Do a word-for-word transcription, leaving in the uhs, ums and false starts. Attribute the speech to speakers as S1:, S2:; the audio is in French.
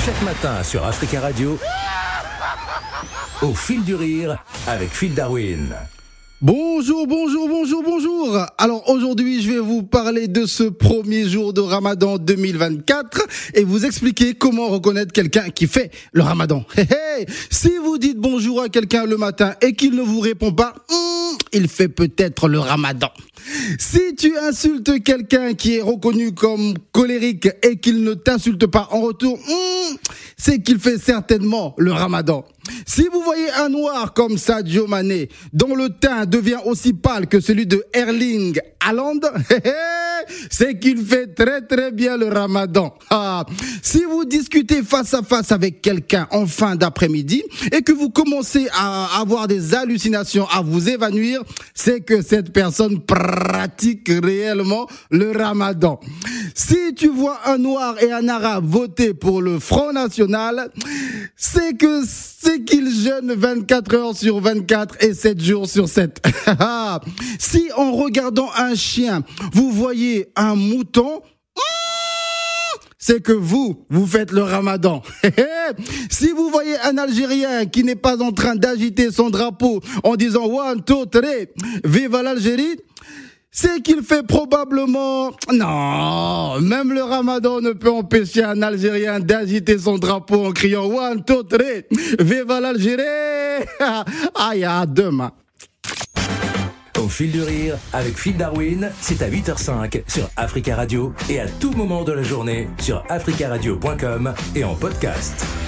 S1: Chaque matin sur Africa Radio, au fil du rire avec Phil Darwin.
S2: Bonjour, bonjour, bonjour, bonjour. Alors aujourd'hui, je vais vous parler de ce premier jour de Ramadan deux mille vingt-quatre et vous expliquer comment reconnaître quelqu'un qui fait le Ramadan. Hey, hey. Si vous dites bonjour à quelqu'un le matin et qu'il ne vous répond pas, hmm, il fait peut-être le Ramadan. Si tu insultes quelqu'un qui est reconnu comme colérique et qu'il ne t'insulte pas en retour, hmm, c'est qu'il fait certainement le Ramadan. Si vous voyez un noir comme Sadio Mané, dont le teint devient aussi pâle que celui de Erling Haaland, c'est qu'il fait très très bien le Ramadan. Ah. Si vous discutez face à face avec quelqu'un en fin d'après-midi et que vous commencez à avoir des hallucinations, à vous évanouir, c'est que cette personne pratique réellement le Ramadan. Si tu vois un noir et un arabe voter pour le Front National, c'est que c'est qu'ils jeûnent vingt-quatre heures sur vingt-quatre et sept jours sur sept. Si en regardant un chien, vous voyez un mouton, c'est que vous, vous faites le Ramadan. Si vous voyez un Algérien qui n'est pas en train d'agiter son drapeau en disant one, two, three, vive l'Algérie, c'est qu'il fait probablement... Non, même le Ramadan ne peut empêcher un Algérien d'agiter son drapeau en criant one, two, three, vive l'Algérie. Aïe, à demain.
S1: Au fil du rire avec Phil Darwin, c'est à huit heures cinq sur Africa Radio et à tout moment de la journée sur africa radio point com et en podcast.